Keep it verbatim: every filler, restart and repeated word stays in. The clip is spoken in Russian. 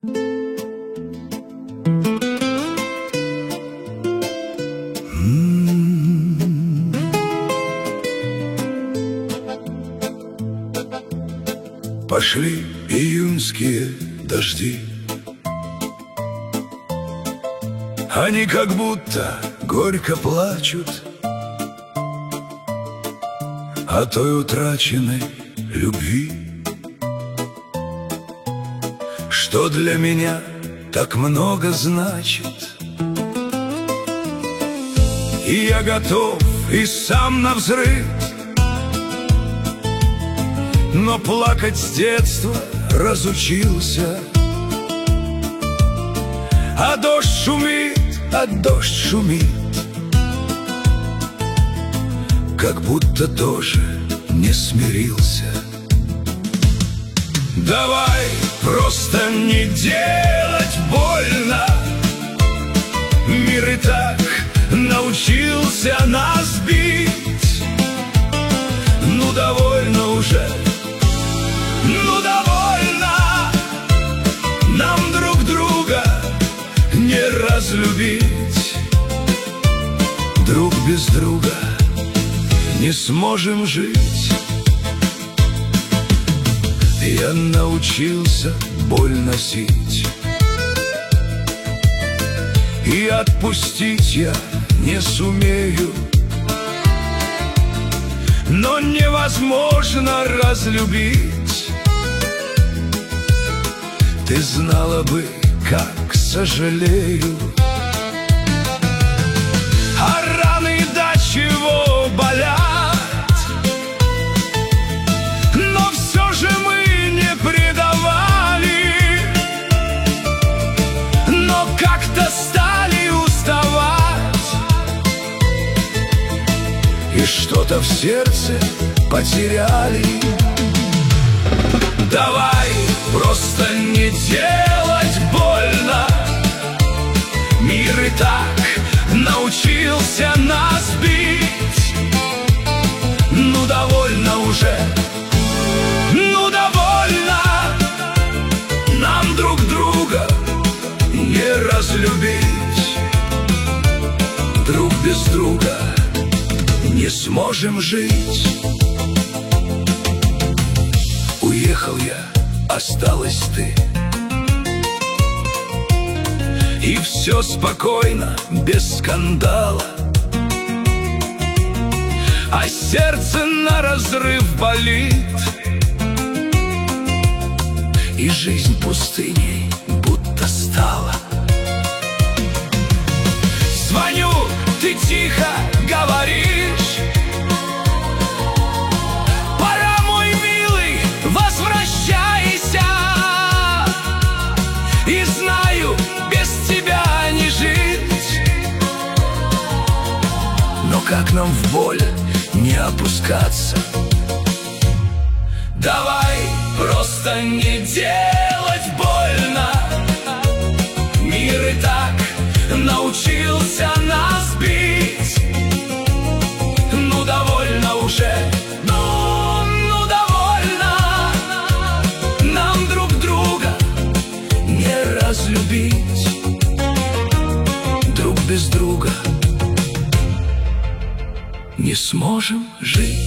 Пошли июньские дожди, они как будто горько плачут о той утраченной любви, что для меня так много значит. И я готов и сам навзрыд, но плакать с детства разучился. А дождь шумит, а дождь шумит, как будто тоже не смирился. Давай просто не делать больно, мир и так научился нас бить. Ну довольно уже, ну довольно нам друг друга не разлюбить. Друг без друга не сможем жить. Я научился боль носить, и отпустить я не сумею. Но невозможно разлюбить. Ты знала бы, как сожалею. А раны до чего болят, но все же мы не предавали. Но как-то стали уставать, и что-то в сердце потеряли. Давай просто не делать больно, мир и так научился нас бить. Ну довольно уже, ну довольно нам друг друга не разлюбить. Друг без друга не сможем жить. Уехал я, осталась ты, и все спокойно, без скандала. А сердце наразрыв болит, и жизнь пустыней будто стала. Звоню, ты тихо говоришь: пора, мой милый, возвращайся. И знаю, без тебя не жить, но как нам в боль не опускаться? Давай просто не делать больно, мир и так научился нас бить. Ну довольно уже, ну, ну довольно нам друг друга не разлюбить. Друг без друга не сможем жить.